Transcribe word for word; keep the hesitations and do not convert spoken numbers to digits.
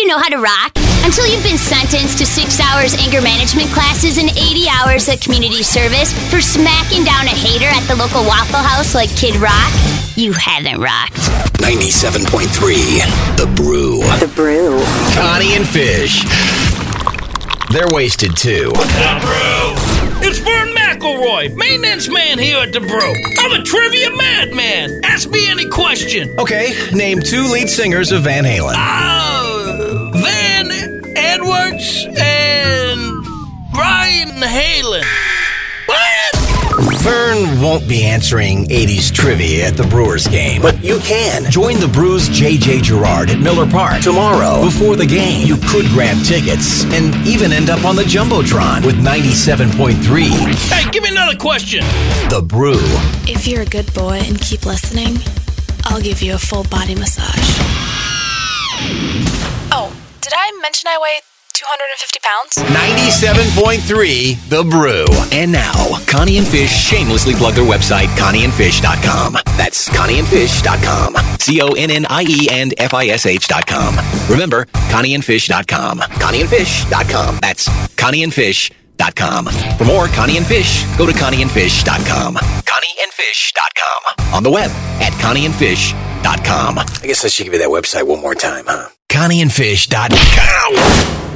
know how to rock until you've been sentenced to six hours anger management classes and eighty hours of community service for smacking down a hater at the local Waffle House like Kid Rock. You haven't rocked. ninety-seven point three, The Brew. The Brew. Connie and Fish. They're wasted too. The Brew. It's Vern McElroy, maintenance man here at The Brew. I'm a trivia madman. Ask me any question. Okay, name two lead singers of Van Halen. Uh, Van Edwards and Brian Halen. What? Vern won't be answering eighties trivia at the Brewers game, but you can. Join the Brews' J J Gerard at Miller Park tomorrow. Before the game, you could grab tickets and even end up on the Jumbotron with ninety-seven point three. Hey, give me another question. The Brew. If you're a good boy and keep listening, I'll give you a full body massage. Oh, did I mention I weigh two hundred fifty pounds? ninety-seven point three, The Brew. And now, Connie and Fish shamelessly plug their website, connie and fish dot com. That's connie and fish dot com. C O N N I E and F I S H dot com. Remember, connie and fish dot com. connie and fish dot com. That's connie and fish dot com. For more Connie and Fish, go to connie and fish dot com. connie and fish dot com. On the web at connie and fish dot com. I guess I should give you that website one more time, huh? connie and fish dot com.